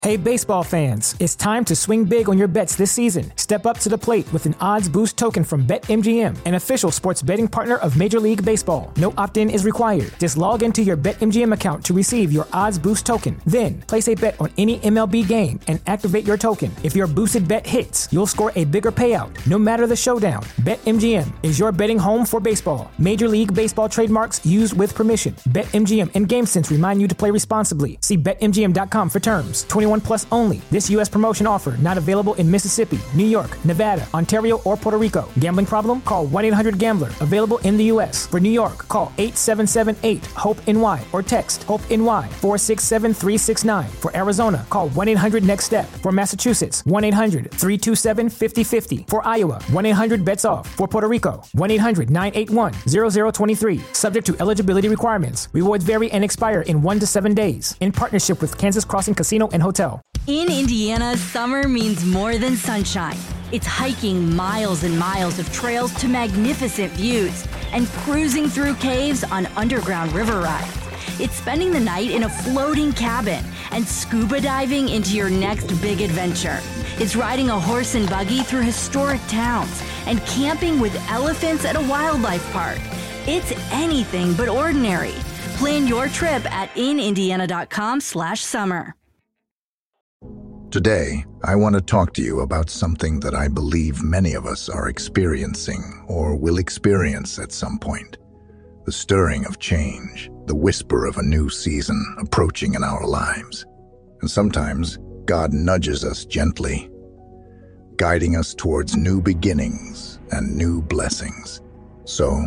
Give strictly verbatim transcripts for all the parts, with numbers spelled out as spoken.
Hey baseball fans, it's time to swing big on your bets this season. Step up to the plate with an odds boost token from BetMGM, an official sports betting partner of Major League Baseball. No opt-in is required. Just log into your BetMGM account to receive your odds boost token. Then, place a bet on any M L B game and activate your token. If your boosted bet hits, you'll score a bigger payout, no matter the showdown. BetMGM is your betting home for baseball. Major League Baseball trademarks used with permission. BetMGM and GameSense remind you to play responsibly. See Bet M G M dot com for terms. twenty-one plus only. This U S promotion offer not available in Mississippi, New York, Nevada, Ontario, or Puerto Rico. Gambling problem? Call one eight hundred gambler. Available in the U S. For New York, call eight seven seven eight HOPE N Y or text HOPE-NY four six seven three six nine. For Arizona, call one eight hundred next step. For Massachusetts, one eight hundred three two seven five zero five zero. For Iowa, one eight hundred bets off. For Puerto Rico, one eight hundred nine eight one zero zero two three. Subject to eligibility requirements. Rewards vary and expire in one to seven days. In partnership with Kansas Crossing Casino and Hotel. In Indiana, summer means more than sunshine. It's hiking miles and miles of trails to magnificent views and cruising through caves on underground river rides. It's spending the night in a floating cabin and scuba diving into your next big adventure. It's riding a horse and buggy through historic towns and camping with elephants at a wildlife park. It's anything but ordinary. Plan your trip at in indiana dot com slash summer. Today, I want to talk to you about something that I believe many of us are experiencing or will experience at some point. The stirring of change, the whisper of a new season approaching in our lives. And sometimes, God nudges us gently, guiding us towards new beginnings and new blessings. So,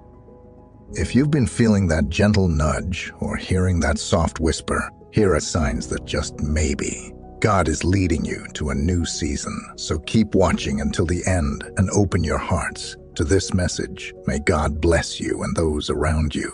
if you've been feeling that gentle nudge or hearing that soft whisper, here are signs that just maybe God is leading you to a new season. So keep watching until the end and open your hearts to this message. May God bless you and those around you.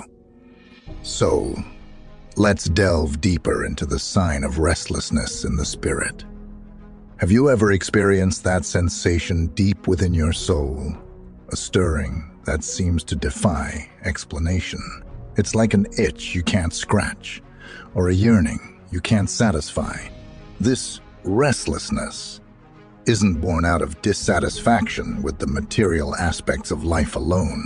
So, let's delve deeper into the sign of restlessness in the spirit. Have you ever experienced that sensation deep within your soul? A stirring that seems to defy explanation. It's like an itch you can't scratch, or a yearning you can't satisfy. This restlessness isn't born out of dissatisfaction with the material aspects of life alone,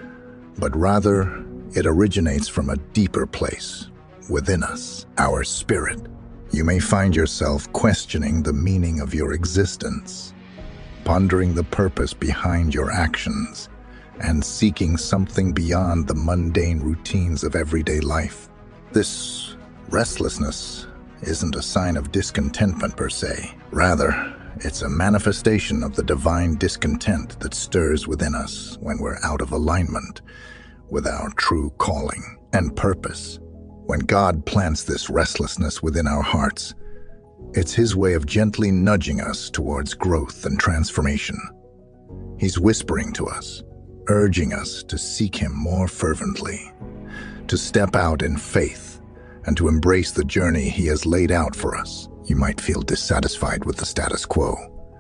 but rather it originates from a deeper place within us, our spirit. You may find yourself questioning the meaning of your existence, pondering the purpose behind your actions, and seeking something beyond the mundane routines of everyday life. This restlessness isn't a sign of discontentment per se. Rather, it's a manifestation of the divine discontent that stirs within us when we're out of alignment with our true calling and purpose. When God plants this restlessness within our hearts, it's His way of gently nudging us towards growth and transformation. He's whispering to us, urging us to seek Him more fervently, to step out in faith, and to embrace the journey He has laid out for us. You might feel dissatisfied with the status quo,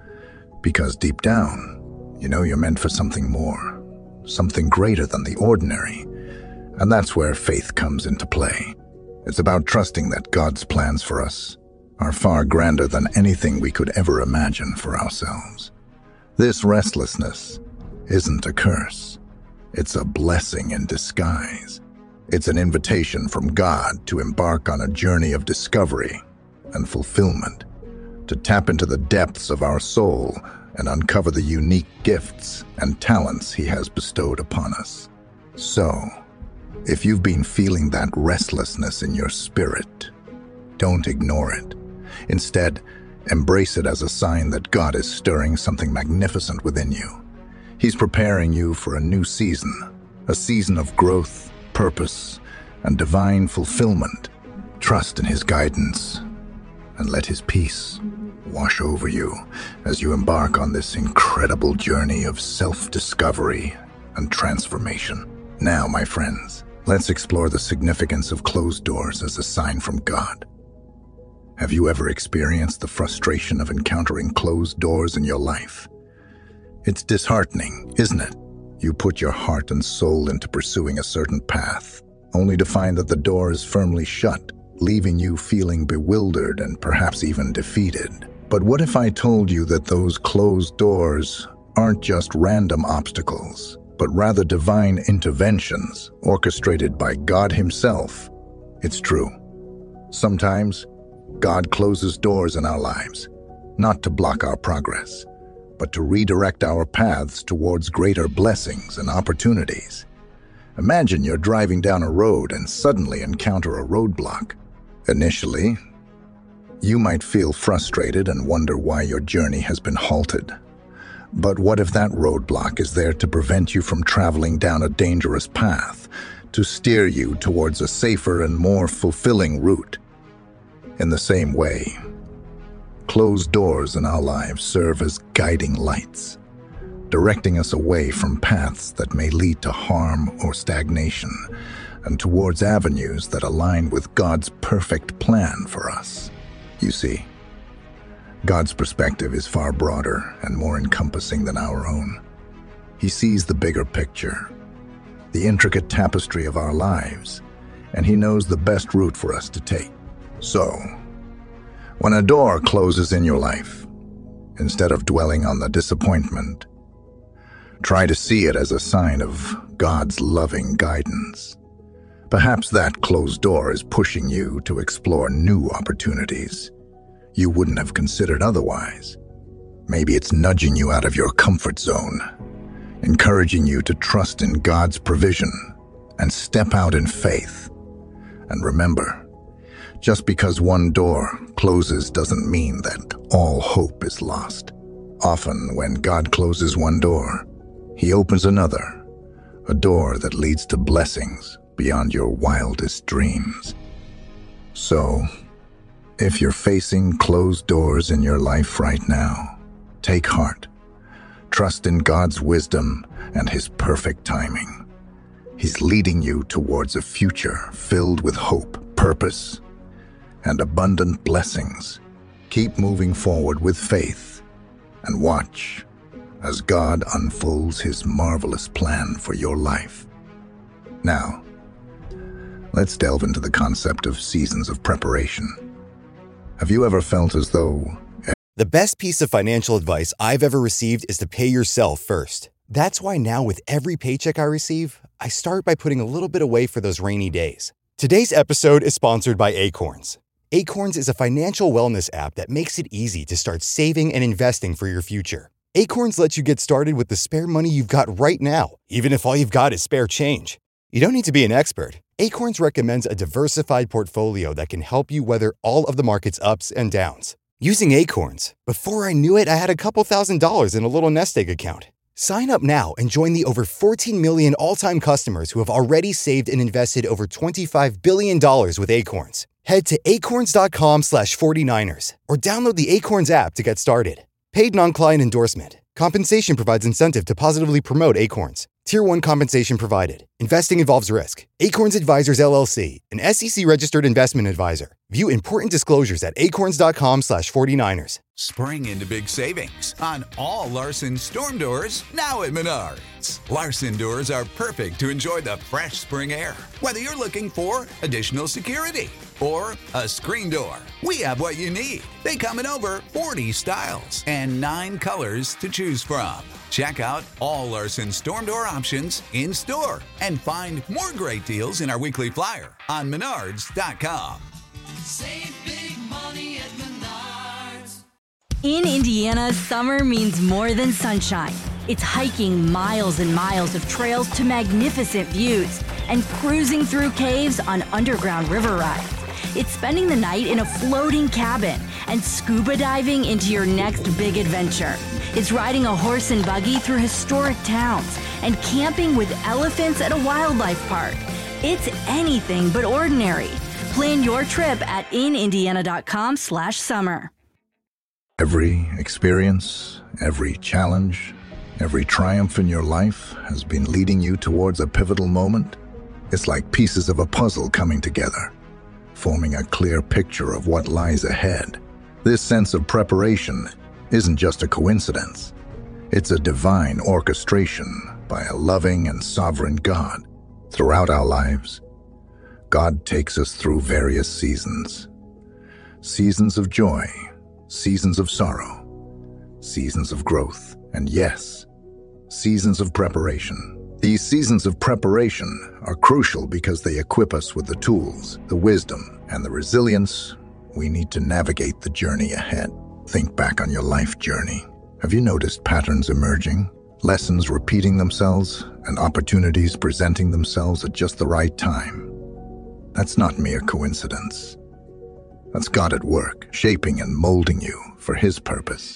because deep down, you know you're meant for something more, something greater than the ordinary, and that's where faith comes into play. It's about trusting that God's plans for us are far grander than anything we could ever imagine for ourselves. This restlessness isn't a curse. It's a blessing in disguise. It's an invitation from God to embark on a journey of discovery and fulfillment, to tap into the depths of our soul and uncover the unique gifts and talents He has bestowed upon us. So, if you've been feeling that restlessness in your spirit, don't ignore it. Instead, embrace it as a sign that God is stirring something magnificent within you. He's preparing you for a new season, a season of growth, purpose, and divine fulfillment. Trust in His guidance and let His peace wash over you as you embark on this incredible journey of self-discovery and transformation. Now, my friends, let's explore the significance of closed doors as a sign from God. Have you ever experienced the frustration of encountering closed doors in your life? It's disheartening, isn't it? You put your heart and soul into pursuing a certain path, only to find that the door is firmly shut. leaving you feeling bewildered and perhaps even defeated. But what if I told you that those closed doors aren't just random obstacles, but rather divine interventions orchestrated by God Himself? It's true. Sometimes, God closes doors in our lives, not to block our progress, but to redirect our paths towards greater blessings and opportunities. Imagine you're driving down a road and suddenly encounter a roadblock. Initially, you might feel frustrated and wonder why your journey has been halted. But what if that roadblock is there to prevent you from traveling down a dangerous path, to steer you towards a safer and more fulfilling route? In the same way, closed doors in our lives serve as guiding lights, directing us away from paths that may lead to harm or stagnation, and towards avenues that align with God's perfect plan for us. You see, God's perspective is far broader and more encompassing than our own. He sees the bigger picture, the intricate tapestry of our lives, and He knows the best route for us to take. So, when a door closes in your life, instead of dwelling on the disappointment, try to see it as a sign of God's loving guidance. Perhaps that closed door is pushing you to explore new opportunities you wouldn't have considered otherwise. Maybe it's nudging you out of your comfort zone, encouraging you to trust in God's provision and step out in faith. And remember, just because one door closes doesn't mean that all hope is lost. Often, when God closes one door, He opens another, a door that leads to blessings beyond your wildest dreams. So, if you're facing closed doors in your life right now, take heart. Trust in God's wisdom and His perfect timing. He's leading you towards a future filled with hope, purpose, and abundant blessings. Keep moving forward with faith and watch as God unfolds His marvelous plan for your life. Now, let's delve into the concept of seasons of preparation. Have you ever felt as though... The best piece of financial advice I've ever received is to pay yourself first. That's why now with every paycheck I receive, I start by putting a little bit away for those rainy days. Today's episode is sponsored by Acorns. Acorns is a financial wellness app that makes it easy to start saving and investing for your future. Acorns lets you get started with the spare money you've got right now, even if all you've got is spare change. You don't need to be an expert. Acorns recommends a diversified portfolio that can help you weather all of the market's ups and downs. Using Acorns, before I knew it, I had a couple thousand dollars in a little nest egg account. Sign up now and join the over fourteen million all-time customers who have already saved and invested over twenty-five billion dollars with Acorns. Head to acorns.com slash 49ers or download the Acorns app to get started. Paid non-client endorsement. Compensation provides incentive to positively promote Acorns. Tier one compensation provided. Investing involves risk. Acorns Advisors, L L C, an S E C-registered investment advisor. View important disclosures at acorns.com slash 49ers. Spring into big savings on all Larson storm doors now at Menards. Larson doors are perfect to enjoy the fresh spring air. Whether you're looking for additional security or a screen door, we have what you need. They come in over forty styles and nine colors to choose from. Check out all Larson storm door options in store and find more great deals in our weekly flyer on menards dot com. Save big money at Menards. In Indiana, summer means more than sunshine. It's hiking miles and miles of trails to magnificent views and cruising through caves on underground river rides. It's spending the night in a floating cabin and scuba diving into your next big adventure. It's riding a horse and buggy through historic towns and camping with elephants at a wildlife park. It's anything but ordinary. Plan your trip at inindiana.com slash summer. Every experience, every challenge, every triumph in your life has been leading you towards a pivotal moment. It's like pieces of a puzzle coming together, forming a clear picture of what lies ahead. This sense of preparation isn't just a coincidence. It's a divine orchestration by a loving and sovereign God. Throughout our lives, God takes us through various seasons. Seasons of joy, seasons of sorrow, seasons of growth, and yes, seasons of preparation. These seasons of preparation are crucial because they equip us with the tools, the wisdom, and the resilience we need to navigate the journey ahead. Think back on your life journey. Have you noticed patterns emerging, lessons repeating themselves, and opportunities presenting themselves at just the right time? That's not mere coincidence. That's God at work, shaping and molding you for His purpose.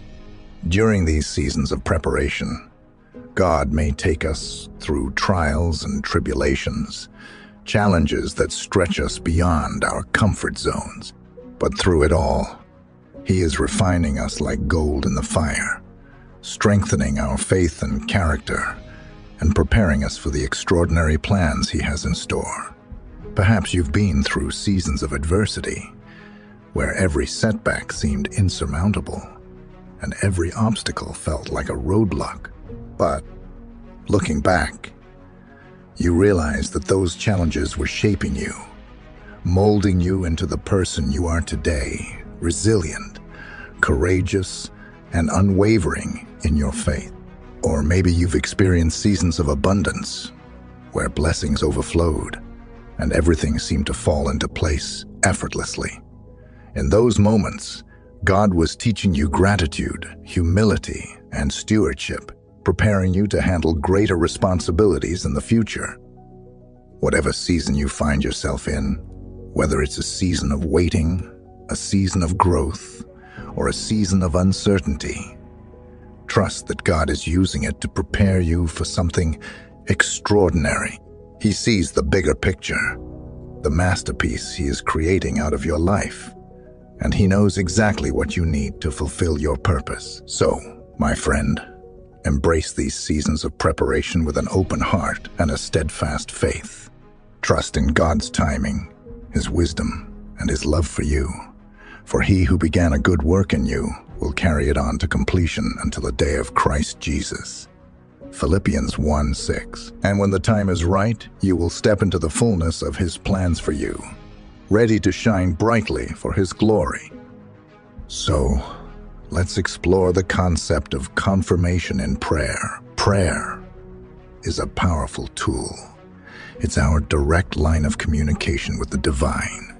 During these seasons of preparation, God may take us through trials and tribulations, challenges that stretch us beyond our comfort zones. But through it all, He is refining us like gold in the fire, strengthening our faith and character, and preparing us for the extraordinary plans He has in store. Perhaps you've been through seasons of adversity, where every setback seemed insurmountable, and every obstacle felt like a roadblock. But looking back, you realize that those challenges were shaping you, molding you into the person you are today, resilient, courageous, and unwavering in your faith. Or maybe you've experienced seasons of abundance, where blessings overflowed, and everything seemed to fall into place effortlessly. In those moments, God was teaching you gratitude, humility, and stewardship, preparing you to handle greater responsibilities in the future. Whatever season you find yourself in, whether it's a season of waiting, a season of growth, or a season of uncertainty, trust that God is using it to prepare you for something extraordinary. He sees the bigger picture, the masterpiece He is creating out of your life, and He knows exactly what you need to fulfill your purpose. So, my friend, embrace these seasons of preparation with an open heart and a steadfast faith. Trust in God's timing, His wisdom, and His love for you. For He who began a good work in you will carry it on to completion until the day of Christ Jesus. Philippians one six. And when the time is right, you will step into the fullness of His plans for you, ready to shine brightly for His glory. So, let's explore the concept of confirmation in prayer. Prayer is a powerful tool. It's our direct line of communication with the divine,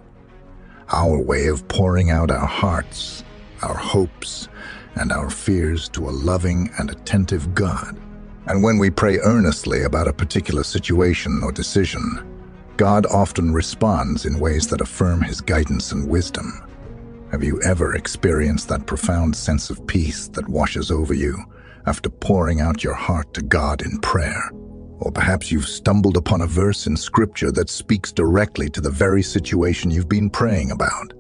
our way of pouring out our hearts, our hopes, and our fears to a loving and attentive God. And when we pray earnestly about a particular situation or decision, God often responds in ways that affirm His guidance and wisdom. Have you ever experienced that profound sense of peace that washes over you after pouring out your heart to God in prayer? Or perhaps you've stumbled upon a verse in Scripture that speaks directly to the very situation you've been praying about.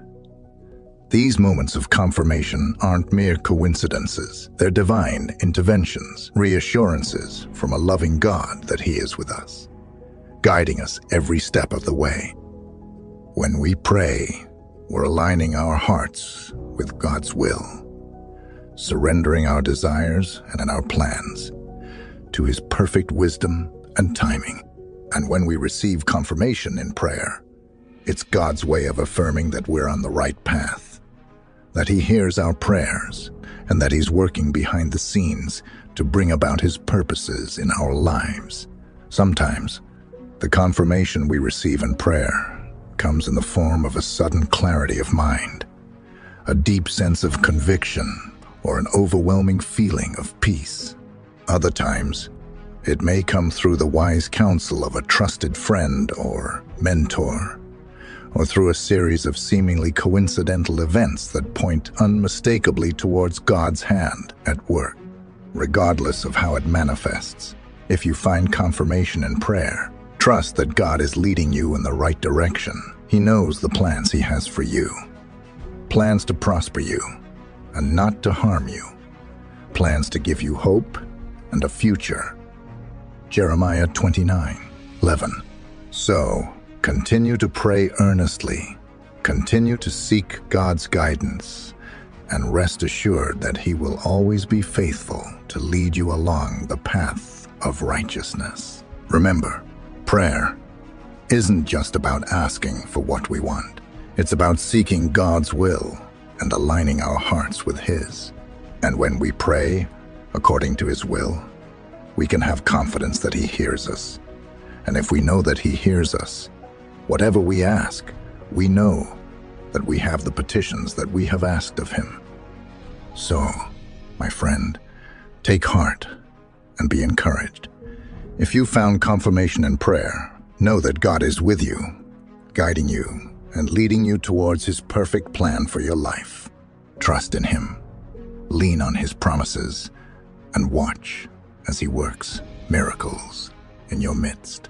These moments of confirmation aren't mere coincidences. They're divine interventions, reassurances from a loving God that He is with us, guiding us every step of the way. When we pray, we're aligning our hearts with God's will, surrendering our desires and our plans to His perfect wisdom and timing. And when we receive confirmation in prayer, it's God's way of affirming that we're on the right path, that He hears our prayers, and that He's working behind the scenes to bring about His purposes in our lives. Sometimes, the confirmation we receive in prayer comes in the form of a sudden clarity of mind, a deep sense of conviction, or an overwhelming feeling of peace. Other times, it may come through the wise counsel of a trusted friend or mentor, or through a series of seemingly coincidental events that point unmistakably towards God's hand at work. Regardless of how it manifests, if you find confirmation in prayer, trust that God is leading you in the right direction. He knows the plans He has for you. Plans to prosper you and not to harm you. Plans to give you hope and a future. Jeremiah twenty-nine eleven. So, continue to pray earnestly. Continue to seek God's guidance, and rest assured that He will always be faithful to lead you along the path of righteousness. Remember, prayer isn't just about asking for what we want. It's about seeking God's will and aligning our hearts with His. And when we pray according to His will, we can have confidence that He hears us. And if we know that He hears us, whatever we ask, we know that we have the petitions that we have asked of Him. So, my friend, take heart and be encouraged. If you found confirmation in prayer, know that God is with you, guiding you and leading you towards His perfect plan for your life. Trust in Him, lean on His promises, and watch as He works miracles in your midst.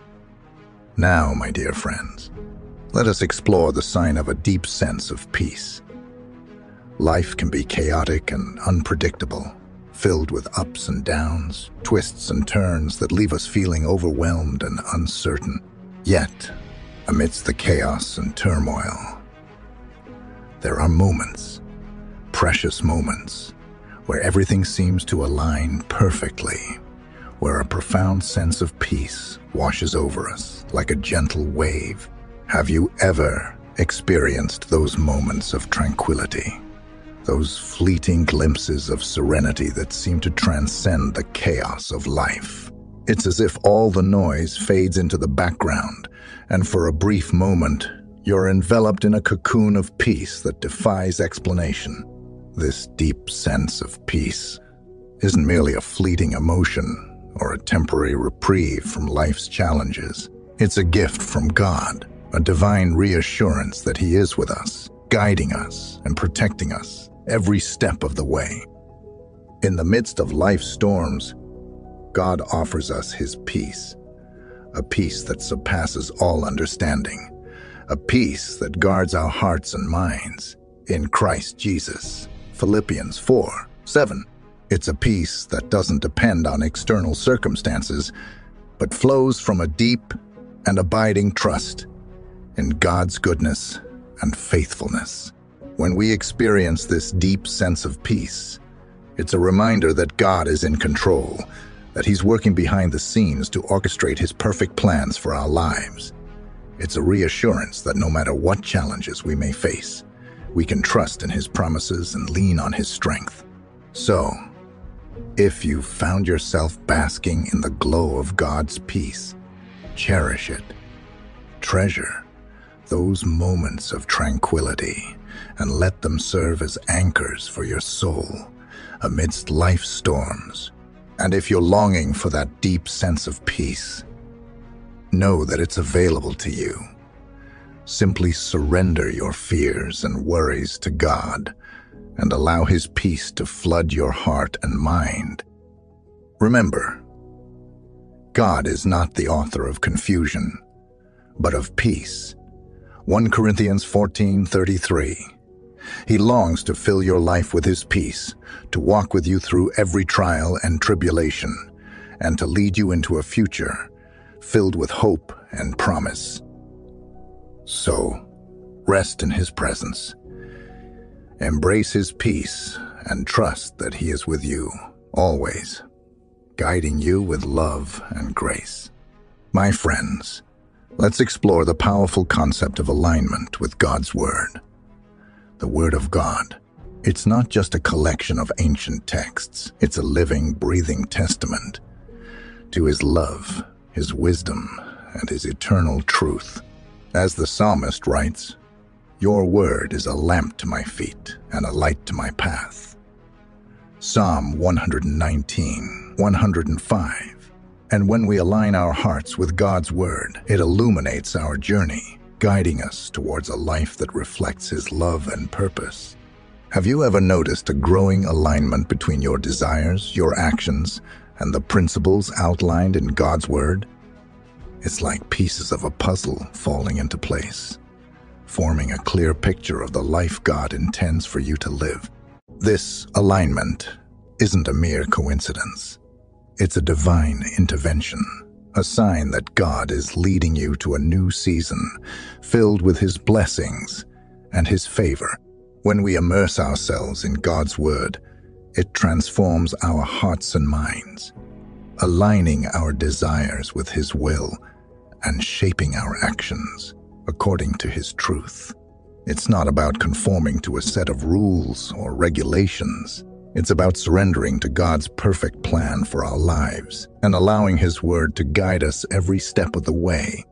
Now, my dear friends, let us explore the sign of a deep sense of peace. Life can be chaotic and unpredictable, filled with ups and downs, twists and turns that leave us feeling overwhelmed and uncertain. Yet, amidst the chaos and turmoil, there are moments, precious moments, where everything seems to align perfectly, where a profound sense of peace washes over us like a gentle wave. Have you ever experienced those moments of tranquility? Those fleeting glimpses of serenity that seem to transcend the chaos of life. It's as if all the noise fades into the background, and for a brief moment, you're enveloped in a cocoon of peace that defies explanation. This deep sense of peace isn't merely a fleeting emotion or a temporary reprieve from life's challenges. It's a gift from God, a divine reassurance that He is with us, guiding us and protecting us every step of the way. In the midst of life's storms, God offers us His peace, a peace that surpasses all understanding, a peace that guards our hearts and minds in Christ Jesus. Philippians four seven. It's a peace that doesn't depend on external circumstances, but flows from a deep and abiding trust in God's goodness and faithfulness. When we experience this deep sense of peace, it's a reminder that God is in control, that He's working behind the scenes to orchestrate His perfect plans for our lives. It's a reassurance that no matter what challenges we may face, we can trust in His promises and lean on His strength. So, if you've found yourself basking in the glow of God's peace, cherish it. Treasure those moments of tranquility and let them serve as anchors for your soul amidst life's storms. And if you're longing for that deep sense of peace, know that it's available to you. Simply surrender your fears and worries to God and allow His peace to flood your heart and mind. Remember, God is not the author of confusion, but of peace. First Corinthians fourteen thirty-three. He longs to fill your life with His peace, to walk with you through every trial and tribulation, and to lead you into a future filled with hope and promise. So, rest in His presence. Embrace His peace and trust that He is with you, always, guiding you with love and grace. My friends, let's explore the powerful concept of alignment with God's Word. The Word of God. It's not just a collection of ancient texts. It's a living, breathing testament to His love, His wisdom, and His eternal truth. As the psalmist writes, "Your word is a lamp to my feet and a light to my path." Psalm one nineteen, one oh five. And when we align our hearts with God's Word, it illuminates our journey, guiding us towards a life that reflects His love and purpose. Have you ever noticed a growing alignment between your desires, your actions, and the principles outlined in God's Word? It's like pieces of a puzzle falling into place, forming a clear picture of the life God intends for you to live. This alignment isn't a mere coincidence. It's a divine intervention, a sign that God is leading you to a new season filled with His blessings and His favor. When we immerse ourselves in God's Word, it transforms our hearts and minds, aligning our desires with His will and shaping our actions according to His truth. It's not about conforming to a set of rules or regulations. It's about surrendering to God's perfect plan for our lives and allowing His Word to guide us every step of the way.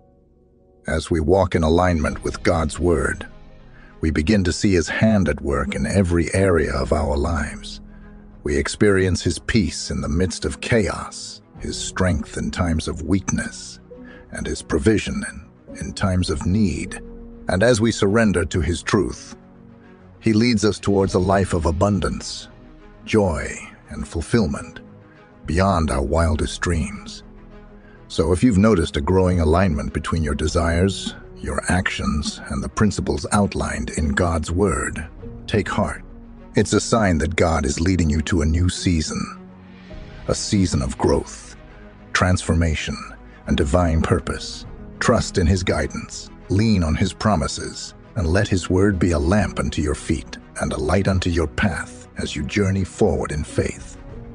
As we walk in alignment with God's Word, we begin to see His hand at work in every area of our lives. We experience His peace in the midst of chaos, His strength in times of weakness, and His provision in, in times of need. And as we surrender to His truth, He leads us towards a life of abundance, joy, and fulfillment beyond our wildest dreams. So if you've noticed a growing alignment between your desires, your actions, and the principles outlined in God's Word, take heart. It's a sign that God is leading you to a new season, a season of growth, transformation, and divine purpose. Trust in His guidance, lean on His promises, and let His Word be a lamp unto your feet and a light unto your path as you journey forward in faith.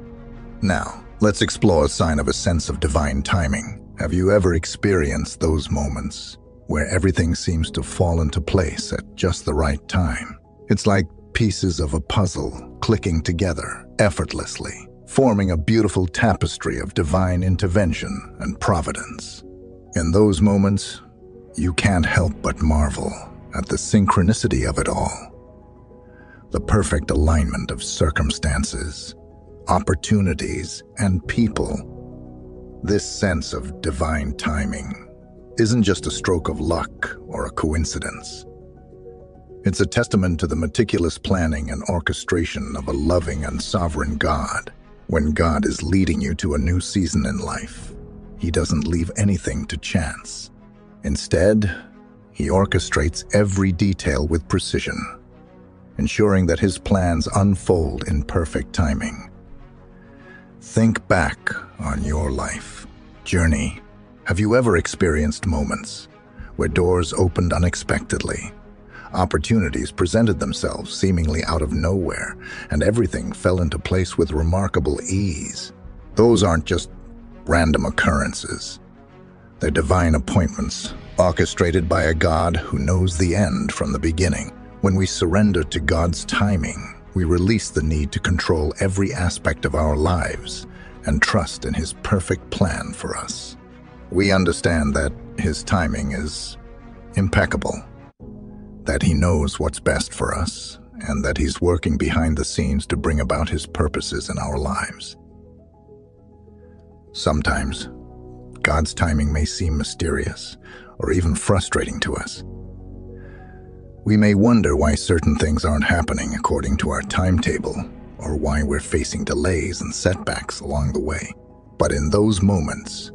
Now, let's explore a sign of a sense of divine timing. Have you ever experienced those moments where everything seems to fall into place at just the right time? It's like pieces of a puzzle clicking together effortlessly, forming a beautiful tapestry of divine intervention and providence. In those moments, you can't help but marvel at the synchronicity of it all. The perfect alignment of circumstances, opportunities, and people. This sense of divine timing isn't just a stroke of luck or a coincidence. It's a testament to the meticulous planning and orchestration of a loving and sovereign God. When God is leading you to a new season in life, He doesn't leave anything to chance. Instead, He orchestrates every detail with precision, ensuring that His plans unfold in perfect timing. Think back on your life journey. Have you ever experienced moments where doors opened unexpectedly, opportunities presented themselves seemingly out of nowhere, and everything fell into place with remarkable ease? Those aren't just random occurrences. They're divine appointments, orchestrated by a God who knows the end from the beginning. When we surrender to God's timing, we release the need to control every aspect of our lives and trust in His perfect plan for us. We understand that His timing is impeccable, that He knows what's best for us, and that He's working behind the scenes to bring about His purposes in our lives. Sometimes, God's timing may seem mysterious or even frustrating to us. We may wonder why certain things aren't happening according to our timetable, or why we're facing delays and setbacks along the way. But in those moments,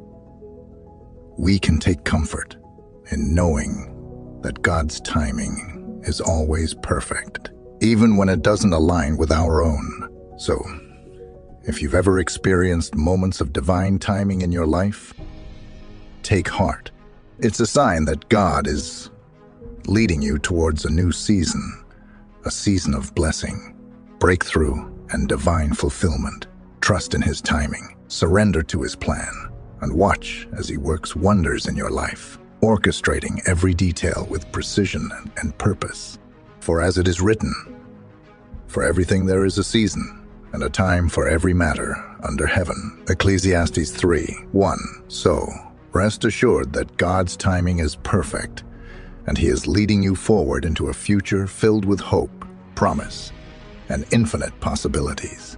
we can take comfort in knowing that God's timing is always perfect, even when it doesn't align with our own. So, if you've ever experienced moments of divine timing in your life, take heart. It's a sign that God is leading you towards a new season, a season of blessing, breakthrough, and divine fulfillment. Trust in His timing, surrender to His plan, and watch as He works wonders in your life, orchestrating every detail with precision and purpose. For as it is written, for everything there is a season, and a time for every matter under heaven. Ecclesiastes three one. So, rest assured that God's timing is perfect, and He is leading you forward into a future filled with hope, promise, and infinite possibilities.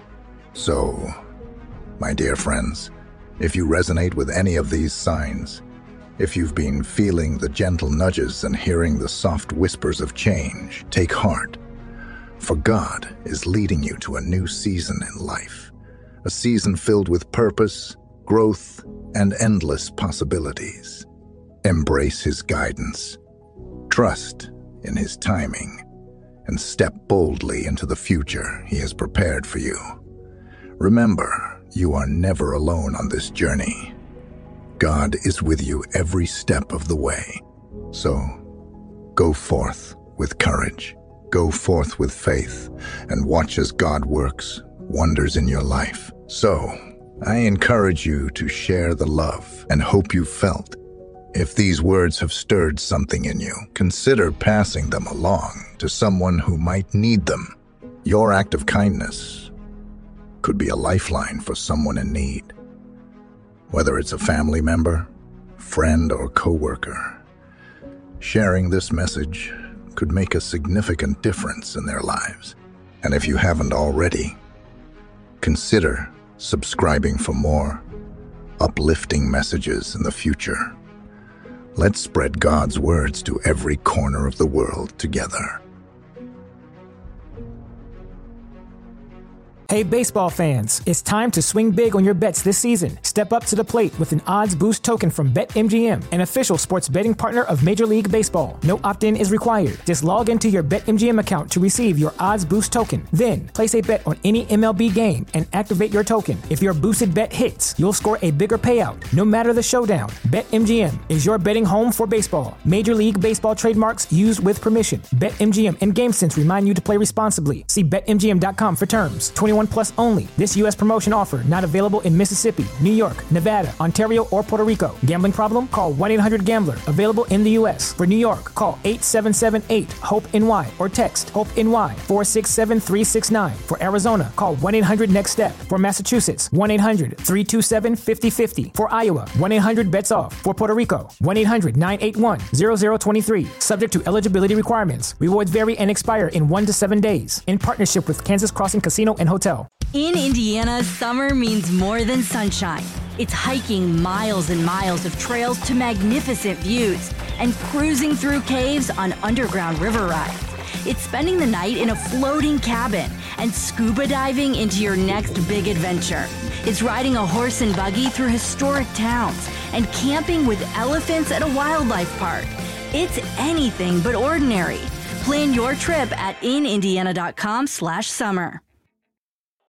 So, my dear friends, if you resonate with any of these signs, if you've been feeling the gentle nudges and hearing the soft whispers of change, take heart, for God is leading you to a new season in life, a season filled with purpose, growth, and endless possibilities. Embrace His guidance, trust in His timing, and step boldly into the future He has prepared for you. Remember, you are never alone on this journey. God is with you every step of the way. So, go forth with courage, go forth with faith, and watch as God works wonders in your life. So, I encourage you to share the love and hope you felt If these words have stirred something in you, consider passing them along to someone who might need them. Your act of kindness could be a lifeline for someone in need. Whether it's a family member, friend, or coworker, sharing this message could make a significant difference in their lives. And if you haven't already, consider subscribing for more uplifting messages in the future. Let's spread God's words to every corner of the world together. Hey baseball fans, it's time to swing big on your bets this season. Step up to the plate with an odds boost token from BetMGM, an official sports betting partner of Major League Baseball. No opt-in is required. Just log into your BetMGM account to receive your odds boost token. Then, place a bet on any M L B game and activate your token. If your boosted bet hits, you'll score a bigger payout, no matter the showdown. BetMGM is your betting home for baseball. Major League Baseball trademarks used with permission. BetMGM and GameSense remind you to play responsibly. See Bet M G M dot com for terms. twenty-one plus only. This U S promotion offer not available in Mississippi, New York, Nevada, Ontario, or Puerto Rico. Gambling problem? Call one eight hundred gambler. Available in the U S. For New York, call eight seven seven eight HOPE N Y or text HOPE-N Y four six seven three six nine. For Arizona, call one eight hundred next step. For Massachusetts, one eight hundred three two seven five zero five zero. For Iowa, one eight hundred bets off. For Puerto Rico, one eight hundred nine eight one zero zero two three. Subject to eligibility requirements. Rewards vary and expire in one to seven days. In partnership with Kansas Crossing Casino and Hotel. In Indiana, summer means more than sunshine. It's hiking miles and miles of trails to magnificent views and cruising through caves on underground river rides. It's spending the night in a floating cabin and scuba diving into your next big adventure. It's riding a horse and buggy through historic towns and camping with elephants at a wildlife park. It's anything but ordinary. Plan your trip at in indiana dot com slash summer.